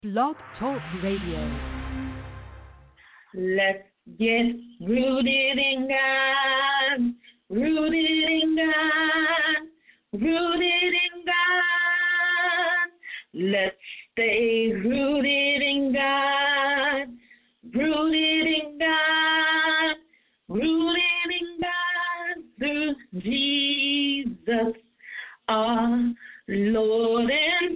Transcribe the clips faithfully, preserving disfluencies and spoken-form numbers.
Blog Talk Radio. Let's get rooted in God, rooted in God, rooted in God. Let's stay rooted in God, rooted in God, rooted in God through Jesus, our Lord and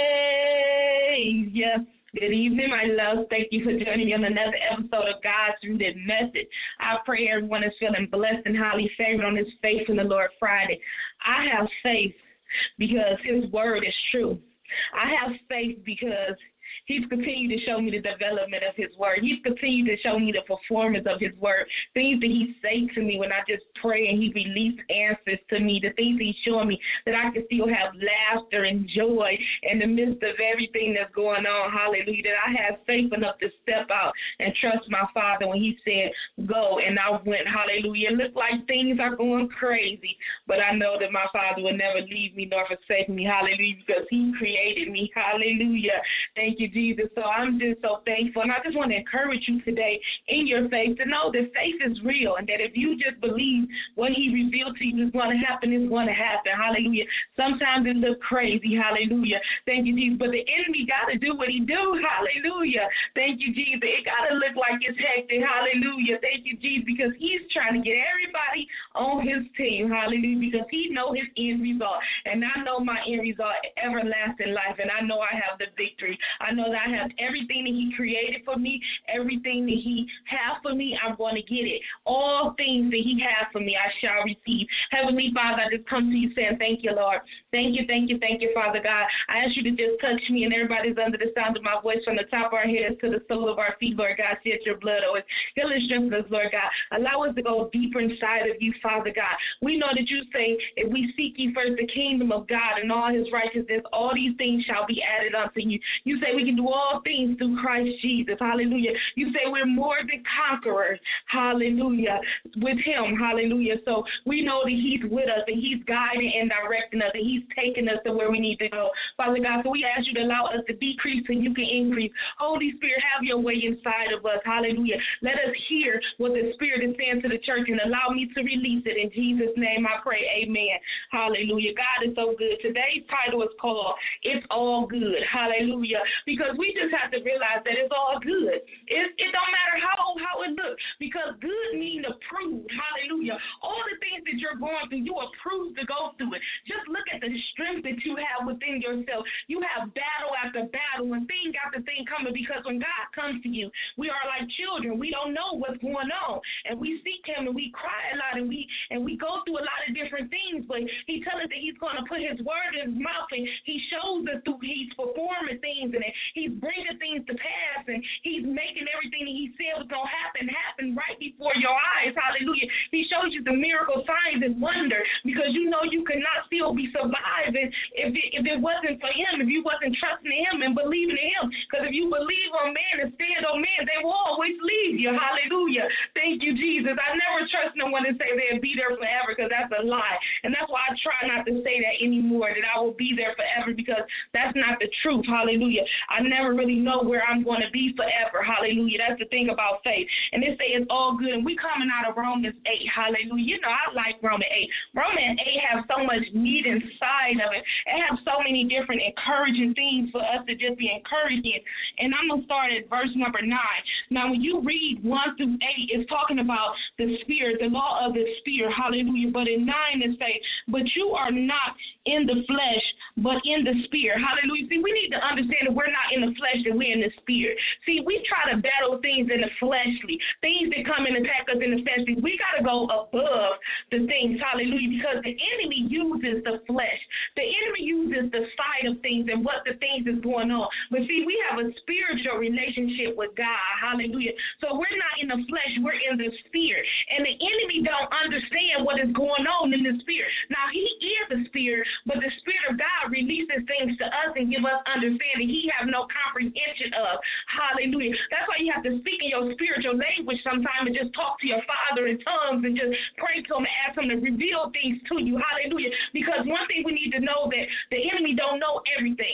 Savior. Good evening, my love. Thank you for joining me on another episode of God's Rooted Message. I pray everyone is feeling blessed and highly favored on this Faith in the Lord Friday. I have faith because His word is true. I have faith because He's continued to show me the development of His word. He's continued to show me the performance of His word, things that He say to me when I just pray and He released answers to me, the things He's showing me that I can still have laughter and joy in the midst of everything that's going on. Hallelujah. That I have faith enough to step out and trust my Father when He said, go, and I went. Hallelujah. It looked like things are going crazy, but I know that my Father will never leave me nor forsake me. Hallelujah. Because He created me. Hallelujah. Thank you, Jesus. So I'm just so thankful. And I just want to encourage you today in your faith to know that faith is real and that if you just believe what He revealed to you is going to happen, it's going to happen. Hallelujah. Sometimes it looks crazy. Hallelujah. Thank you, Jesus. But the enemy got to do what he do. Hallelujah. Thank you, Jesus. It got to look like it's hectic. Hallelujah. Thank you, Jesus, because he's trying to get everybody on his team. Hallelujah. Because he know his end result. And I know my end result, everlasting life. And I know I have the victory. I know that I have everything that He created for me, everything that He has for me, I'm going to get it. All things that He has for me, I shall receive. Heavenly Father, I just come to you saying thank you, Lord. Thank you, thank you, thank you, Father God. I ask you to just touch me and everybody's under the sound of my voice from the top of our heads to the sole of our feet, Lord God. Shed your blood over us. Heal and strengthen us, Lord God. Allow us to go deeper inside of you, Father God. We know that you say if we seek ye first the kingdom of God and all His righteousness, all these things shall be added unto you. You say we can do all things through Christ Jesus. Hallelujah. You say we're more than conquerors. Hallelujah. With Him. Hallelujah. So we know that He's with us and He's guiding and directing us and He's taking us to where we need to go. Father God, so we ask you to allow us to decrease so you can increase. Holy Spirit, have your way inside of us. Hallelujah. Let us hear what the Spirit is saying to the church and allow me to release it. In Jesus' name I pray. Amen. Hallelujah. God is so good. Today's title is called It's All Good. Hallelujah. Because we just have to realize that it's all good. It, it don't matter how how it looks, because good means approved. Hallelujah. All the things that you're going through, you approved to go through it. Just look at the strength that you have within yourself. You have battle after battle and thing after thing coming, because when God comes to you, we are like children. We don't know what's going on, and we seek Him and we cry a lot and we and we go through a lot of different things. But He tells us that He's going to put His word in His mouth, and He shows us through He's performing things and He's bringing things to pass, and He's making everything that He said was going to happen, happen right before your eyes. Hallelujah. He shows you the miracle signs and wonder, because you know you could not still be surviving if it, if it wasn't for Him, if you wasn't trusting Him and believing in Him. Because if you believe on man and stand on man, they will always leave you. Hallelujah. Thank you, Jesus. I never trust no one to say they'll be there forever, because that's a lie. And that's why I try not to say that anymore, that I will be there forever, because that's not the truth. Hallelujah. I never really know where I'm going to be forever. Hallelujah. That's the thing about faith. And they say it's all good. And we coming out of Romans eight. Hallelujah. You know, I like Romans eight. Romans eight has so much meat inside of it. It has so many different encouraging things for us to just be encouraged in. And I'm going to start at verse number nine. Now, when you read one through eight, it's talking about the Spirit, the law of the Spirit. Hallelujah. But in nine, it says, but you are not in the flesh, but in the Spirit. Hallelujah. See, we need to understand that we're not in the flesh, that we're in the Spirit. See, we try to battle things in the fleshly, things that come and attack us in the fleshly. We got to go above the things. Hallelujah. Because the enemy uses the flesh. The enemy uses the side of things and what the things is going on. But see, we have a spiritual relationship with God. Hallelujah. So we're not in the flesh, we're in the Spirit. And the enemy don't understand what is going on in the Spirit. Now, he is the Spirit, but the Spirit of God releases things to us and give us understanding He have no comprehension of. Hallelujah. That's why you have to speak in your spiritual language sometimes and just talk to your Father in tongues and just pray to Him and ask Him to reveal things to you. Hallelujah. Because one thing we need to know, that the enemy don't know everything.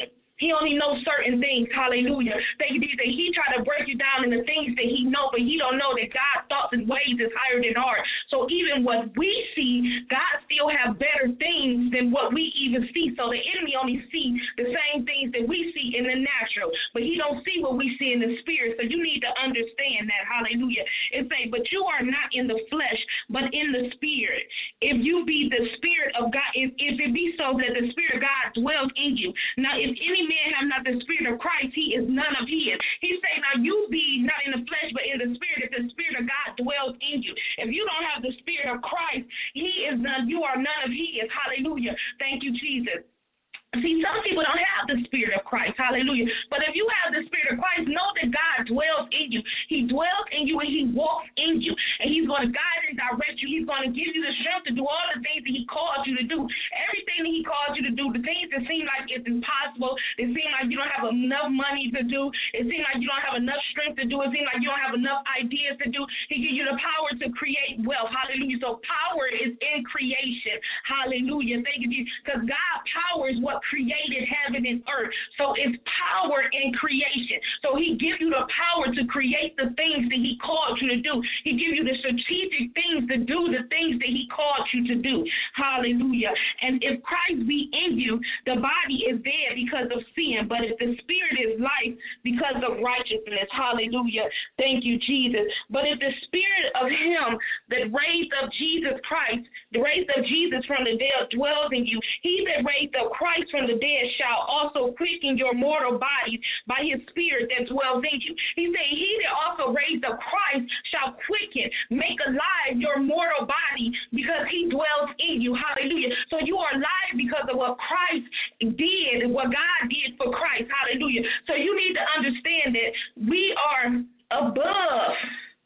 He only knows certain things. Hallelujah. Thank you, Jesus. He try to break you down in the things that he know, but he don't know that God's thoughts and ways is higher than ours. So even what we see, God still have better things than what we even see. So the enemy only see the same things that we see in the natural, but he don't see what we see in the spirit. So you need to understand that. Hallelujah. It say, but you are not in the flesh, but in the spirit. If you be the spirit of God, if, if it be so that the spirit of God dwells in you. Now, if any man have not the spirit of Christ, he is none of his. He say, now you be not in the flesh, but in the spirit, if the spirit of God dwells in you. If you don't have the spirit of Christ, he is none, you are none of his. Hallelujah. Thank you, Jesus. See, some people don't have the spirit of Christ. Hallelujah. But if you have the spirit of Christ, know that God dwells in you. He dwells in you and he walks in you. And he's going to guide and direct you. He's going to give you the strength to do all the things that he calls you to do. Everything that he calls you to do, the things that seem like it's impossible, it seem like you don't have enough money to do, it seems like you don't have enough strength to do, it seems like you don't have enough ideas to do. He gives you the power to create wealth. Hallelujah. So power is in creation. Hallelujah. Thank you, Jesus. Because God power is what created heaven and earth. So it's power in creation. So he gives you the power to create the things that he called you to do. He gives you the strategic things to do the things that he called you to do. Hallelujah. And if Christ be in you, the body is dead because of sin, but if the spirit is life because of righteousness. Hallelujah. Thank you, Jesus. But if the spirit of him that raised up Jesus Christ, the raised up Jesus from the dead dwells in you, he that raised up Christ from the dead shall also quicken your mortal bodies by his spirit that dwells in you. He said, he that also raised up Christ shall quicken, make alive your mortal body because he dwells in you. Hallelujah. So you are alive because of what Christ did, what God did for Christ. Hallelujah. So you need to understand that we are above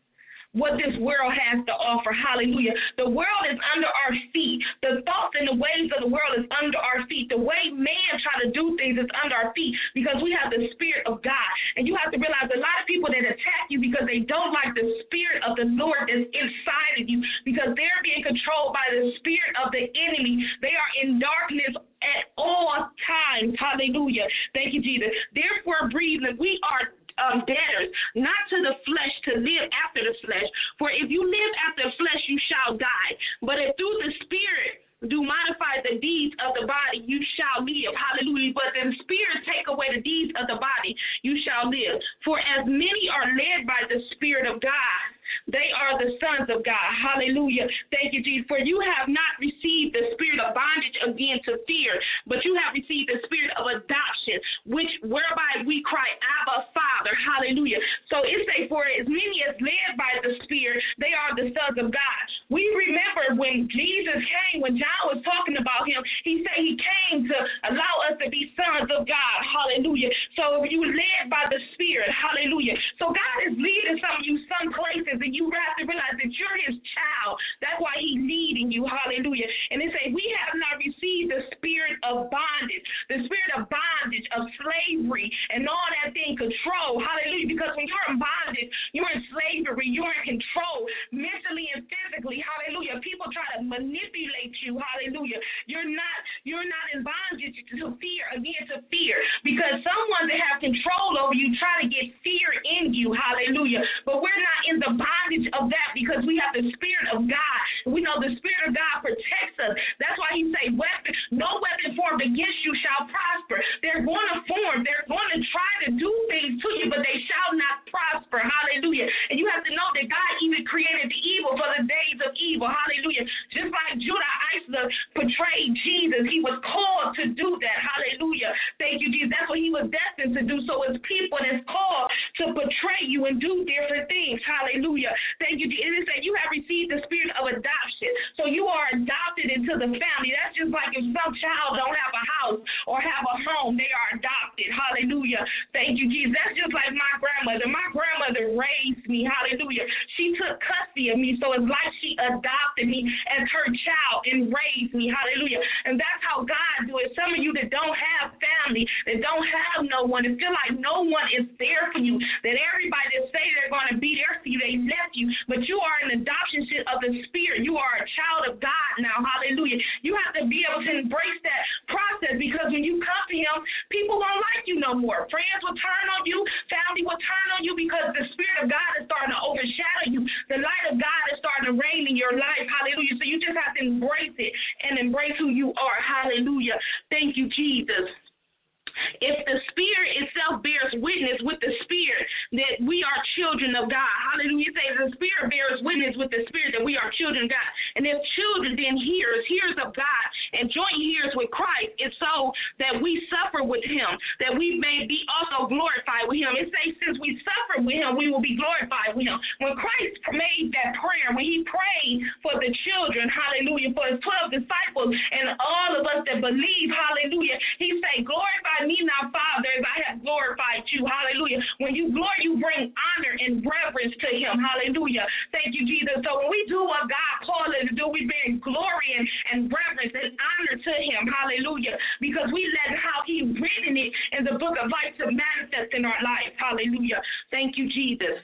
what this world has to offer. Hallelujah. The world is under our feet. The thoughts and the ways of the world is under our feet. The way man try to do things is under our feet because we have the spirit of God. And you have to realize a lot of people that attack you because they don't like the spirit of the Lord that's inside of you because they're being controlled by the spirit of the enemy. They are in darkness at all times. Hallelujah. Thank you, Jesus. Therefore, breathing, we are Um, debtors, not to the flesh, to live after the flesh. For if you live after the flesh, you shall die. But if through the Spirit do modify the deeds of the body, you shall live. Hallelujah. But the Spirit take away the deeds of the body, you shall live. For as many are led by the Spirit of God, they are the sons of God. Hallelujah. Thank you, Jesus. For you have not received the spirit of bondage again to fear, but you have received the spirit of adoption, which whereby we cry, Abba, Father. Hallelujah. So it says, for as many as led by the Spirit, they are the sons of God. We remember when Jesus came, when John was talking about him, he said he came to allow us to be sons of God. Hallelujah. So if you were led by the Spirit, hallelujah. So God is leading some of you some places, and you have to realize that you're his child. That's why he's leading you. Hallelujah. And they say, we have not received the spirit of bondage, the spirit of bondage, of slavery, and all that thing, control. Hallelujah. Because when you're in bondage, you're in slavery, you're in control, mentally and physically. Hallelujah. People try to manipulate you. Hallelujah. You're not, you're not in bondage to fear, again, to fear. Because someone that have control over you try to get fear in you. Hallelujah. But we're not in the bondage of that because we have the Spirit of God. We know the Spirit of God protects us. That's why he say, weapon, no weapon formed against you shall prosper. They're going to form. They're going to try to do things to you, but they shall not prosper. Hallelujah. And you have to know that God even created the evil for the days of evil. Hallelujah. Just like Judah Isla portrayed Jesus, he was called to do that. Hallelujah. Thank you, Jesus. That's what he was destined to do. So it's people that's called to portray you and do different things. Hallelujah. Thank you. It is that you have received the spirit of adoption. So you are adopted into the family. That's just like if some child don't have a house or have a home, they are adopted. Hallelujah. Thank you, Jesus. That's just like my grandmother. My grandmother raised me. Hallelujah. She took custody copy of me. So it's like she adopted me as her child and raised me. Hallelujah. And that's how God do it. Some of you that don't have family, that don't have no one, that feel like no one is there for you, that everybody that say they're going to be there for you, they left you, but you are an adoption of the Spirit. You are a child of God now. Hallelujah. You have to be able to embrace that process, because when you come to him, people won't like you no more. Friends will turn on you. Family will turn on you, because the Spirit of God is starting to overshadow you. The light of God is starting to reign in your life. Hallelujah. So you just have to embrace it and embrace who you are. Hallelujah. Thank you, Jesus. If the Spirit itself bears witness with the Spirit that we are children of God. Hallelujah. It says the Spirit bears witness with the Spirit that we are children of God. And if children, then hearers, hearers of God, and joint hearers with Christ, it's so that we suffer with him, that we may be also glorified with him. It says since we suffer with him, we will be glorified with him. When Christ made that prayer, when he prayed for the children, hallelujah, for his twelve disciples and all of us that believe, hallelujah, he said, glorify me now, Father, as I have glorified you. Hallelujah. When you glory, you bring honor and reverence to him. Hallelujah. Thank you, Jesus. So when we do what God called us to do, we bring glory and, and reverence and honor to him. Hallelujah. Because we let how he written it in the book of life to manifest in our life. Hallelujah. Thank you, Jesus.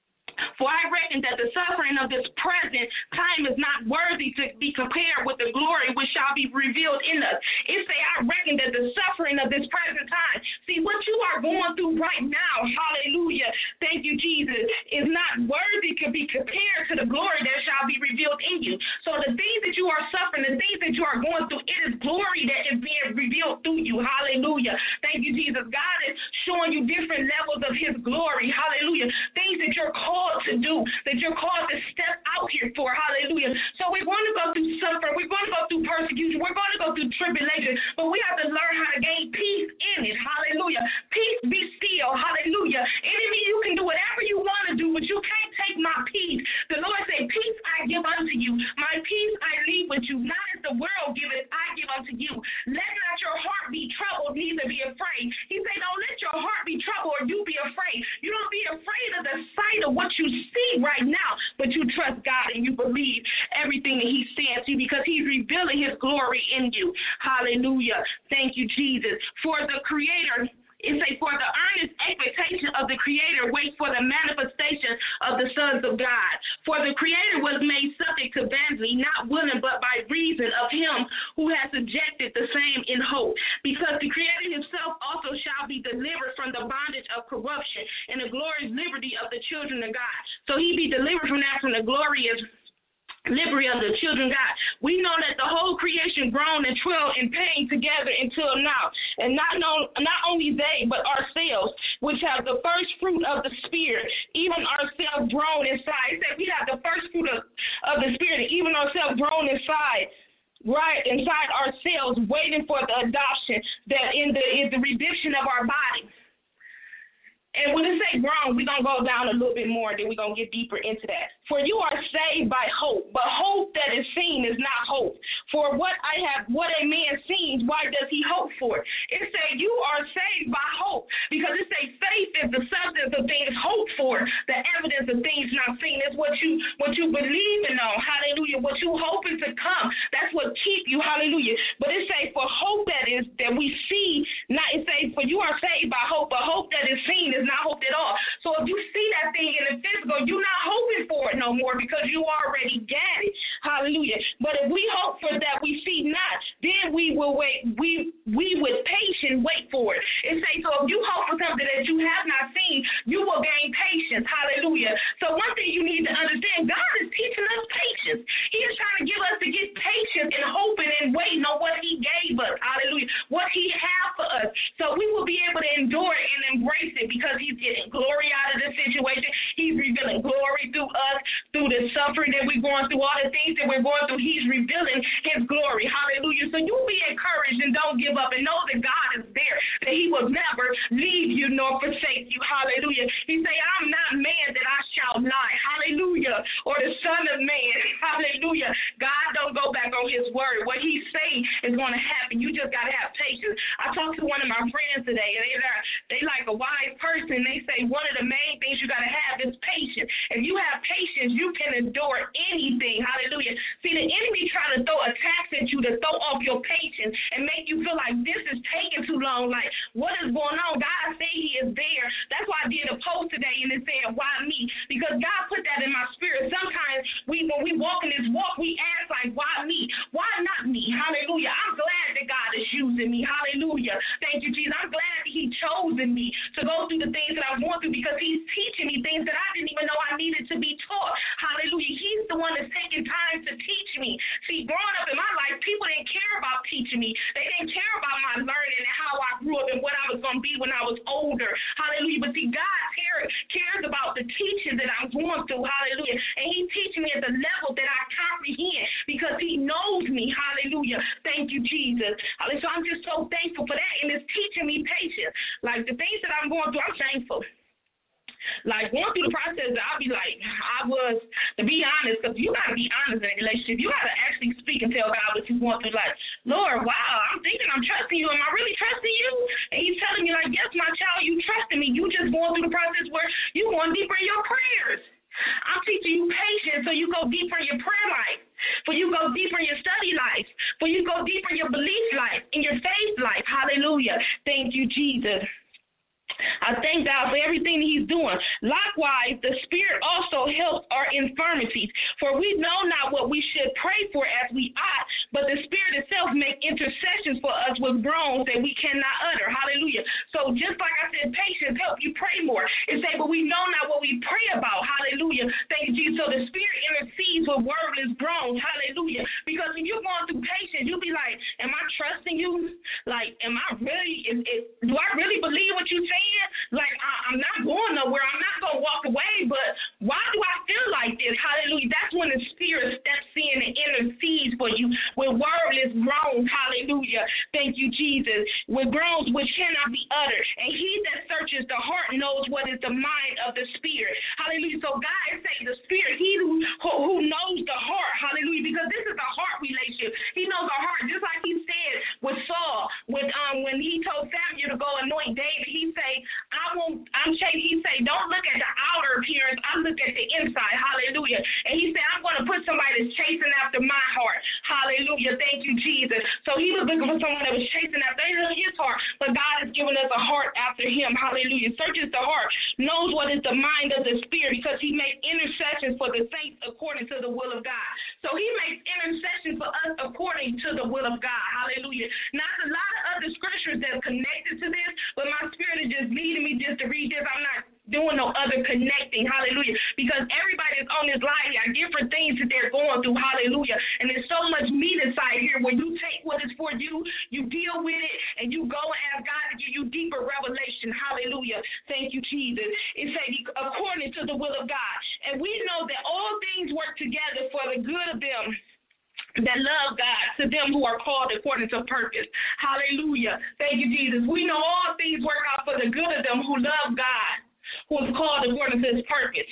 For I reckon that the suffering of this present time is not worthy to be compared with the glory which shall be revealed in us. It say, I reckon that the suffering of this present time, see what you are going through right now, hallelujah, thank you, Jesus, is not worthy to be compared to the glory that shall be revealed in you. So the things that you are suffering, the things that you are going through, it is glory that is being revealed through you, hallelujah. Thank you, Jesus. God is showing you different levels of his glory, hallelujah, things that you're called to do, that you're called to step out here for, hallelujah. So we're going to go through suffering, we're going to go through persecution, we're going to go through tribulation, but we have to learn how to gain peace in it, hallelujah. Peace be still, hallelujah. Enemy, you can do whatever you want to do, but you can't take my peace. The Lord said, peace I give unto you, my peace I leave with you, not as the world giveth, I give unto you. Let not your heart be troubled, neither be afraid. He said, don't let your heart be troubled or you be afraid. You don't be afraid of the sight of what you see right now, but you trust God and you believe everything that he says to you, because he's revealing his glory in you. Hallelujah. Thank you, Jesus. For the Creator, it says, for the earnest expectation of the Creator waits for the manifestation of the sons of God. For the Creator was made subject to vanity, not willing, but by reason of him who has subjected the same in hope. Because the Creator himself also shall be delivered from the bondage of corruption and the glorious liberty of the children of God. So he be delivered from that, from the glorious liberty of the children of God. We know that the whole creation groaned and travailed in pain together until now. And not, know, not only they, but ourselves, which have the first fruit of the Spirit, even ourselves groan inside. It said we have the first fruit of, of the Spirit, even ourselves groan inside. Right inside ourselves, waiting for the adoption, that in the is the redemption of our body. And when it say grown, we're going to go down a little bit more, then we're going to get deeper into that. For you are saved by hope, but hope that is seen is not hope. For what I have, what a man sees, why does he hope for? It say you are saved by hope, because it say faith is the substance of things hoped for, the evidence of things not seen. It's what you what you believe in on, hallelujah, what you hoping to come. That's what keep you, hallelujah. But it say for hope that is that we see, not it say for you are saved by hope, but hope that is seen is not hope at all. So if you see that thing in the physical, you're not hoping for it no more, because you already got it. Hallelujah. But if we hope for that we see not, then we will wait. We we with patience wait for it. It says, so if you hope for something that you have not seen, you will gain patience. Hallelujah. So one thing you need to understand, God is teaching us patience. He is trying to give us to get patience and hoping and waiting on what he gave us. Hallelujah. What he has for us. So we will be able to endure it and embrace it, because he's getting glory out of this situation. He's revealing glory through us, through the suffering that we're going through, all the things that we're going through. He's revealing his glory. Hallelujah. So you be encouraged and don't give up, and know that God is there, that he will never leave you nor forsake you. Hallelujah. He say, I'm not man that I shall lie. Hallelujah. Or the son of man. Hallelujah. God don't go back on his word. What he say is going to happen. You just got to have patience. I talked to one of my friends today, and they, they like a wise person. They say one of the main things you got to have is patience. If you have patience, you can endure because he's teaching me things that I didn't even know I needed to be taught. Hallelujah. He's the one that's taking time to teach me. See, growing up in my life, people didn't care about teaching me. They didn't care about my learning and how I grew up and what I was going to be when I was older. Hallelujah. But see, God cares, cares about the teaching that I'm going through. Hallelujah. And he's teaching me at the level that I comprehend because he knows me. Hallelujah. Thank you, Jesus. Hallelujah. So I'm just so thankful for that. And it's teaching me patience. Like the things that I'm going through, I'm thankful. Like, going through the process, I'll be like, I was, to be honest, because you got to be honest in a relationship. You got to actually speak and tell God what you're going through. Like, Lord, wow, I'm thinking I'm trusting you. Am I really trusting you? And he's telling me, like, yes, my child, you trusting me. You just going through the process where you going deeper in your prayers. I'm teaching you patience so you go deeper in your prayer life, for you go deeper in your study life, for you go deeper in your belief life, in your faith life. Hallelujah. Thank you, Jesus. I thank God for everything he's doing. Likewise, the Spirit also helps our infirmities, for we know not what we should pray for as we ought, but the Spirit itself makes intercessions for us with groans that we cannot utter. Hallelujah. So just like I said, patience help you pray more. It say, but we know not what we pray about. Hallelujah. Thank you, Jesus. So the Spirit intercedes with wordless groans. Hallelujah. Because when you're going through patience, you'll be like, am I trusting you? Like, am I really, is, is, do I really believe what you're saying? Like, I, I'm not going nowhere. I'm not going to walk away, but why do I feel like this? Hallelujah. That's when the Spirit steps in and intercedes for you with wordless groans. Hallelujah. Thank you, Jesus. With groans which cannot be uttered. And he that searches the heart knows what is the mind of the Spirit. Hallelujah. So God is saying the Spirit, he who, who knows the heart. Hallelujah. Because this is a heart relationship. He knows the heart. Just like he said with Saul, with um when he told Samuel to go anoint David, he say, I won't, I'm saying, he say, don't look at the outer appearance, I look at the inside. Hallelujah. And he said, I'm going to put somebody that's chasing after my heart. Hallelujah. Thank you, Jesus. So he was looking for someone that was chasing after his heart, but God has given us a heart after him. Hallelujah. Searches the heart, knows what is the mind of the Spirit, because he makes intercessions for the saints according to the will of God. So he makes intercessions for us according to the will of God. Hallelujah. Now, there's a lot of other scriptures that are connected to this, but my spirit is just leading me just to read this. I'm not doing no other connecting. Hallelujah. Because everybody that's on this line got different things that they're going through. Hallelujah. And there's so much meat inside here when you take what is for you, you deal with it, and you go and ask God to give you deeper revelation. Hallelujah. Thank you, Jesus. It says according to the will of God. And we know that all things work together for the good of them that love God, to them who are called according to purpose. Hallelujah. Thank you, Jesus. We know all things work out for the good of them who love God, who is called according to his purpose.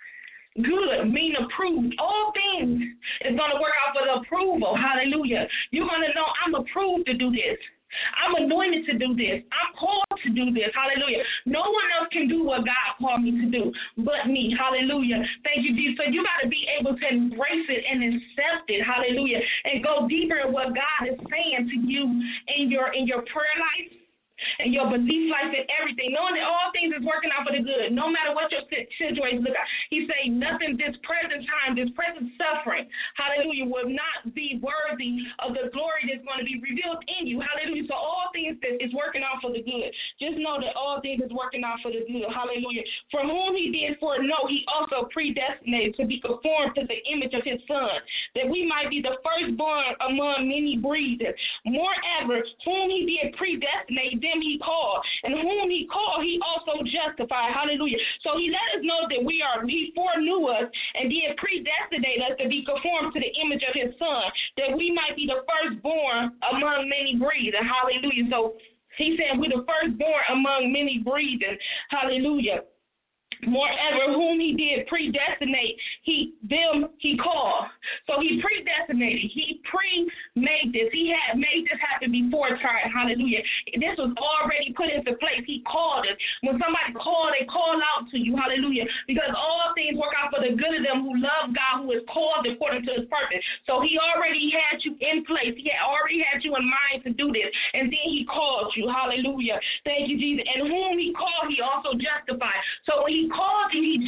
Good, mean approved. All things is going to work out for the approval. Hallelujah. You're going to know I'm approved to do this. I'm anointed to do this. I'm called to do this. Hallelujah. No one else can do what God called me to do but me. Hallelujah. Thank you, Jesus. So you got to be able to embrace it and accept it. Hallelujah. And go deeper in what God is saying to you in your in your prayer life, and your belief life and everything, knowing that all things is working out for the good, no matter what your situation look like. He say nothing, this present time, this present suffering, hallelujah, will not be worthy of the glory that's going to be revealed in you. Hallelujah. So all things that is working out for the good. Just know that all things is working out for the good. Hallelujah. For whom he did foreknow, he also predestinated to be conformed to the image of his Son, that we might be the firstborn among many brethren. Moreover, whom he did predestinate, them he called, and whom he called, he also justified. Hallelujah. So he let us know that we are, he foreknew us and did predestinate us to be conformed to the image of his Son, that we might be the firstborn among many brethren. Hallelujah. So he said we're the firstborn among many brethren. Hallelujah. Moreover, whom he did predestinate, he them he called. So he predestinated. He pre-made this. He had made this happen before time. Hallelujah. This was already put into place. He called us. When somebody called, they call out to you. Hallelujah. Because all things work out for the good of them who love God, who is called according to his purpose. So he already had you in place. He had already had you in mind to do this. And then he called you. Hallelujah. Thank you, Jesus. And whom he called, he also justified. So when he called you, he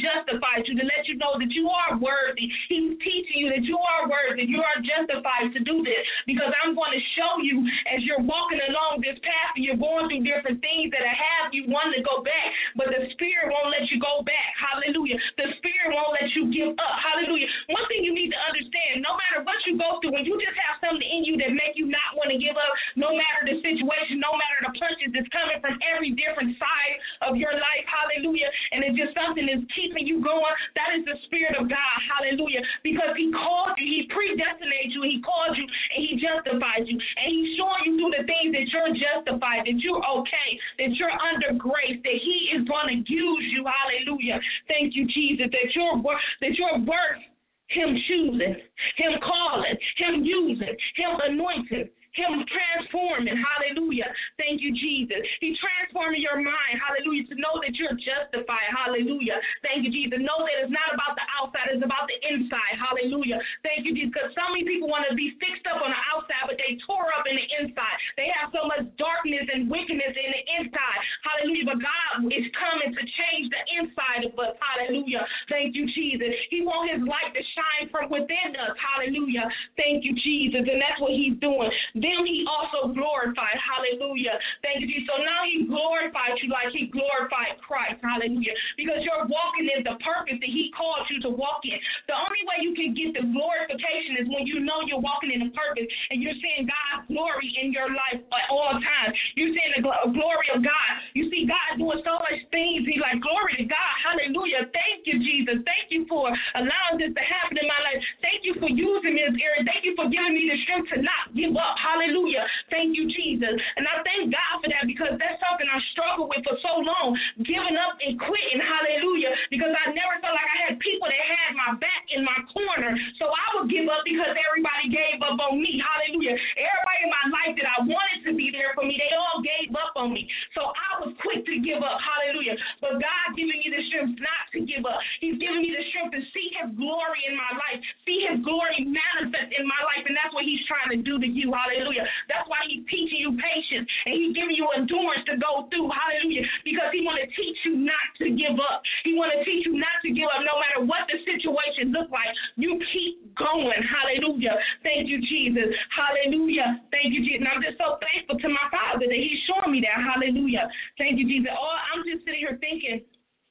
justifies you, to let you know that you are worthy. He's teaching you that you are worthy. You are justified to do this, because I'm going to show you as you're walking along this path and you're going through different things that have you wanting to go back, but the Spirit won't let you go back. Hallelujah. The Spirit won't let you give up. Hallelujah. One thing you need to understand, no matter what you go through, when you just have something in you that make you not want to give up, no matter the situation, no matter the punches that's coming from every different side of your life, hallelujah, and it's just something that's keeping you going, that is the Spirit of God, hallelujah, because He called you, He predestinated you, He called you, and He justified you, and He's showing you through the things that you're justified, that you're okay, that you're under grace, that He is going to use you, hallelujah. Thank you, Jesus, that you're, that you're worth Him choosing, Him calling, Him using, Him anointing, Him transforming, hallelujah. Thank you, Jesus. He's transforming your mind, hallelujah, to know that you're justified, hallelujah. Thank you, Jesus. Know that it's not about the outside, it's about the inside, hallelujah. Thank you, Jesus, because so many people want to be fixed up on the outside, but they tore up in the inside. They have so much darkness and wickedness in the inside, hallelujah, but God is coming to change the inside of us, hallelujah. Thank you, Jesus. He wants His light to shine from within us, hallelujah. Thank you, Jesus, and that's what He's doing. Then He also glorified, hallelujah. Thank you, Jesus. So now He glorified you like He glorified Christ, hallelujah, because you're walking in the purpose that He called you to walk in. The only way you can get the glorification is when you know you're walking in the purpose and you're seeing God's glory in your life at all times. You're seeing the glory of God. You see God doing so much things. He's like, glory to God, hallelujah. Thank you, Jesus. Thank you for allowing this to happen in my life. Thank you for using me as Aaron. Thank you for giving me the strength to not give up, hallelujah. Thank you, Jesus. And I thank God for that, because that's something I struggled with for so long, giving up and quitting, hallelujah, because I never felt like I had people that had my back in my corner, so I would give up because everybody gave up on me, hallelujah. Everybody in my life that I wanted to be there for me, they all gave up on me, so I was quick to give up, hallelujah. But God giving me the strength not to give up. He's giving me the strength to see His glory in my life, see His glory manifest in my life, and that's what He's trying to do to you, hallelujah. That's why He's teaching you patience, and He's giving you endurance to go through, hallelujah, because He want to teach you not to give up. He want to teach you not to give up no matter what the situation looks like. You keep going, hallelujah. Thank you, Jesus, hallelujah. Thank you, Jesus. And I'm just so thankful to my Father that He's showing me that, hallelujah. Thank you, Jesus. Oh, I'm just sitting here thinking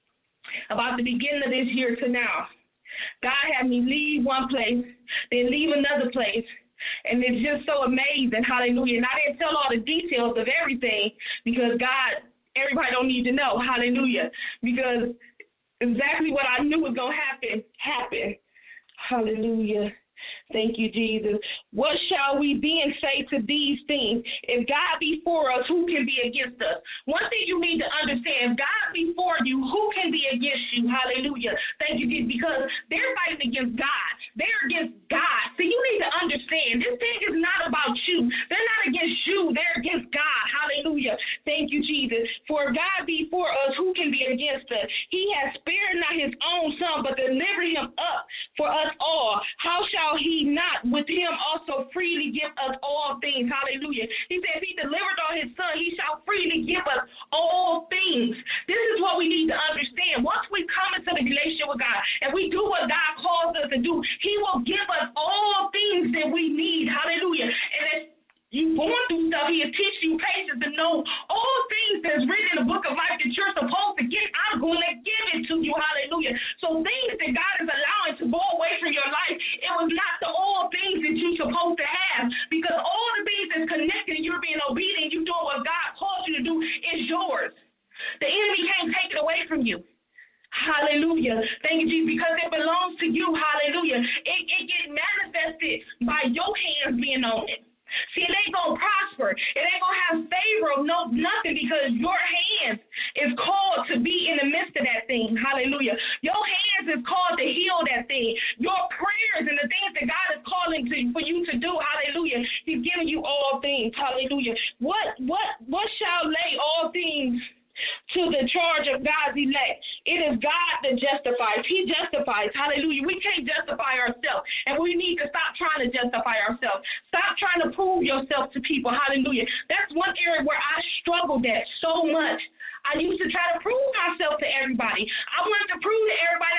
about the beginning of this year to now. God had me leave one place, then leave another place. And it's just so amazing, hallelujah. And I didn't tell all the details of everything because God, everybody don't need to know, hallelujah. Because exactly what I knew was going to happen, happened. Hallelujah. Thank you, Jesus. What shall we be and say to these things? If God be for us, who can be against us? One thing you need to understand, if God be for you, who can be against you? Hallelujah. Thank you, Jesus, because they're fighting against God. They're against God. So you need to understand, this thing is not about you. They're not against you. They're against God. Hallelujah. Thank you, Jesus. For if God be for us, who can be against us? He has spared not His own Son, but delivered Him up for us all. How shall He not with Him also freely give us all things? Hallelujah. He said if He delivered on His Son, He shall freely give us all things. This is what we need to understand. Once we come into the relationship with God and we do what God calls us to do, He will give us all things that we need. Hallelujah. And as you going through stuff, He is teaching you patience to know all things that's written in the book of life that you're supposed to get. I'm going to give it to you. Hallelujah. So things that God is allowing to go away from your life, it was not the all things that you're supposed to have, because all the things that's connected and you're being obedient, you're doing what God called you to do, is yours. The enemy can't take it away from you. Hallelujah. Thank you, Jesus, because it belongs to you. Hallelujah. It, it gets manifested by your hands being on it. See, it ain't going to prosper. It ain't going to have favor of no nothing, because your hands is called to be in the midst of that thing. Hallelujah. Your hands is called to heal that thing. Your prayers and the things that God is calling to, for you to do. Hallelujah. He's giving you all things. Hallelujah. What, what, what shall lay all things to the charge of God's elect? It is God that justifies. He justifies. Hallelujah. We can't justify ourselves, and we need to stop trying to justify ourselves. Stop trying to prove yourself to people. Hallelujah. That's one area where I struggled at so much. I used to try to prove myself to everybody. I wanted to prove to everybody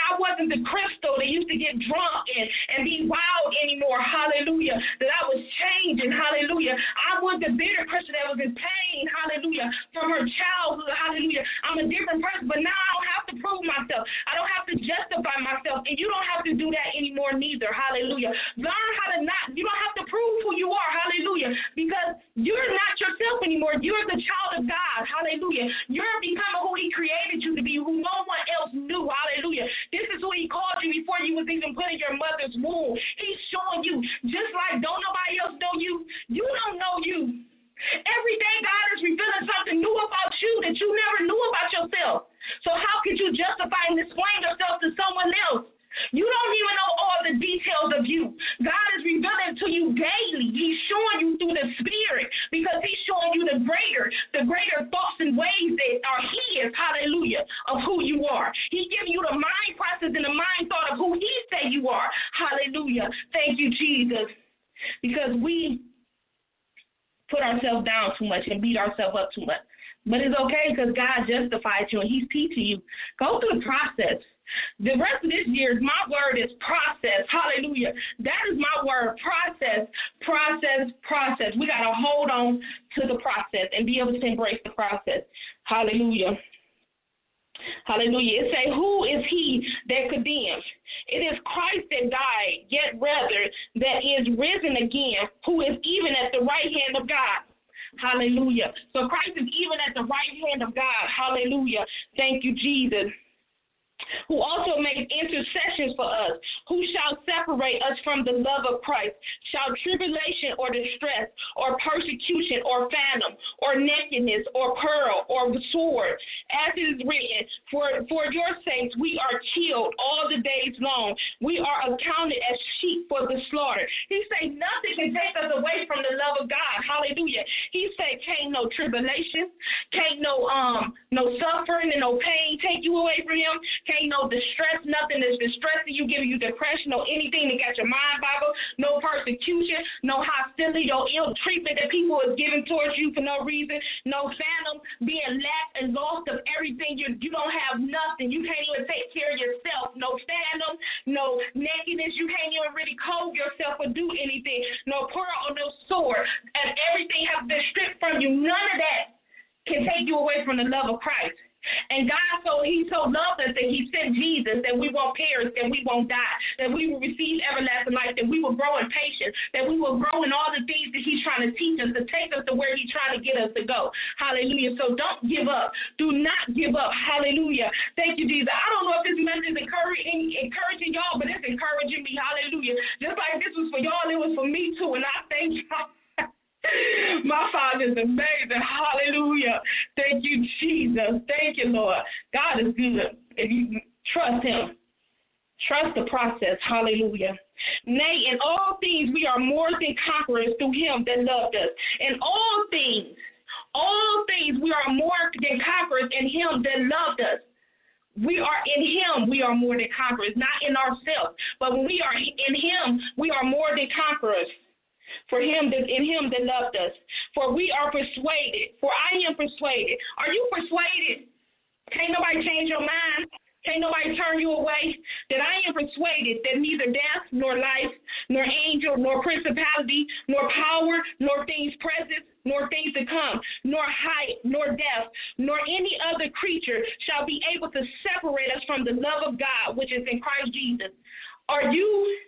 myself. I don't have to justify myself, and you don't have to do that anymore neither. Hallelujah. Learn how to not, you don't have to prove who you are. Hallelujah. Because you're not yourself anymore. You're the child of God. Hallelujah. You're becoming who he created you to be, who no one else knew. Hallelujah. This is who he called you before you was even put in your mother's womb. He's showing you, just like don't nobody else know you, you don't know you. Every day God is revealing something new about you that you never knew about yourself. So how could you justify and explain yourself to someone else? You don't even know all the details of you. God is revealing to you daily. He's showing you through the Spirit because he's showing you the greater, the greater thoughts and ways that are his, hallelujah, of who you are. He's giving you the mind process and the mind thought of who he say you are. Hallelujah. Thank you, Jesus. Because we put ourselves down too much and beat ourselves up too much. But it's okay because God justified you and he's teaching you. Go through the process. The rest of this year, my word is process. Hallelujah. That is my word, process, process, process. We got to hold on to the process and be able to embrace the process. Hallelujah. Hallelujah. It say, who is he that condemns? It is Christ that died, yet rather that is risen again, who is even at the right hand of God. Hallelujah. So Christ is even at the right hand of God. Hallelujah. Thank you, Jesus. Who also makes intercessions for us, who shall separate us from the love of Christ? Shall tribulation or distress or persecution or famine or nakedness or peril or sword? As it is written, for, for your sakes we are killed all the days long. We are accounted as sheep for the slaughter. He say nothing can take us away from the love of God. Hallelujah. He say can't no tribulation, can't no um no suffering and no pain take you away from him. Ain't no distress, nothing that's distressing you, giving you depression or anything that got your mind boggled, no persecution, no hostility or ill treatment that people is giving towards you for no reason, no phantom, being lack and lost of everything. You you don't have nothing. You can't even take care of yourself. No phantom, no nakedness. You can't even really clothe yourself or do anything. No pearl or no sword. And everything has been stripped from you. None of that can take you away from the love of Christ. And God, so he so loved us that he sent Jesus, that we won't perish, that we won't die, that we will receive everlasting life, that we will grow in patience, that we will grow in all the things that he's trying to teach us, to take us to where he's trying to get us to go. Hallelujah. So don't give up. Do not give up. Hallelujah. Thank you, Jesus. I don't know if this message is encouraging, encouraging y'all, but it's encouraging me. Hallelujah. Just like this was for y'all, it was for me too, and I thank y'all. My Father is amazing. Hallelujah. Thank you, Jesus. Thank you, Lord. God is good. If you trust him, trust the process. Hallelujah. Nay, in all things we are more than conquerors through him that loved us. In all things, all things we are more than conquerors in him that loved us. We are in him, we are more than conquerors, not in ourselves. But when we are in him, we are more than conquerors. For him that in him that loved us. For we are persuaded. For I am persuaded. Are you persuaded? Can't nobody change your mind. Can't nobody turn you away. That I am persuaded that neither death, nor life, nor angel, nor principality, nor power, nor things present, nor things to come, nor height, nor depth, nor any other creature shall be able to separate us from the love of God, which is in Christ Jesus. Are you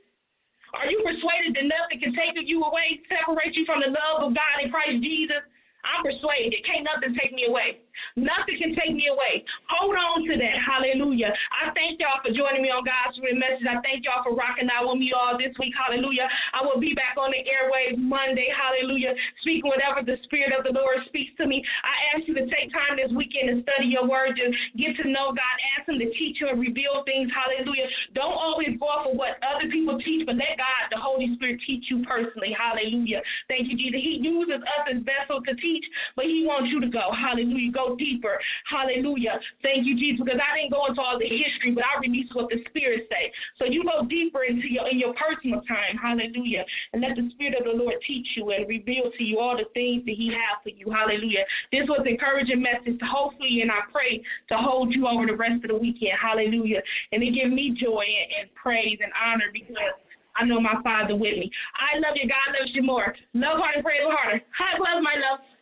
Are you persuaded that nothing can take you away, separate you from the love of God in Christ Jesus? I'm persuaded. Can't nothing take me away. Nothing can take me away. Hold on to that. Hallelujah. I thank y'all for joining me on God's Written Message. I thank y'all for rocking out with me all this week. Hallelujah. I will be back on the airwaves Monday. Hallelujah. Speaking whatever the Spirit of the Lord speaks to me. I ask you to take time this weekend and study your word. Just get to know God. Ask him to teach you and reveal things. Hallelujah. Don't always go off of what other people teach, but let God, the Holy Spirit, teach you personally. Hallelujah. Thank you, Jesus. He uses us as vessels to teach, but he wants you to go. Hallelujah. Go deeper. Hallelujah. Thank you, Jesus, because I didn't go into all the history, but I released what the Spirit say. So you go deeper into your in your personal time. Hallelujah. And let the Spirit of the Lord teach you and reveal to you all the things that he has for you. Hallelujah. This was an encouraging message to hopefully, and I pray, to hold you over the rest of the weekend. Hallelujah. And it give me joy and, and praise and honor because I know my Father with me. I love you. God loves you more. Love harder, pray harder. High love, my love.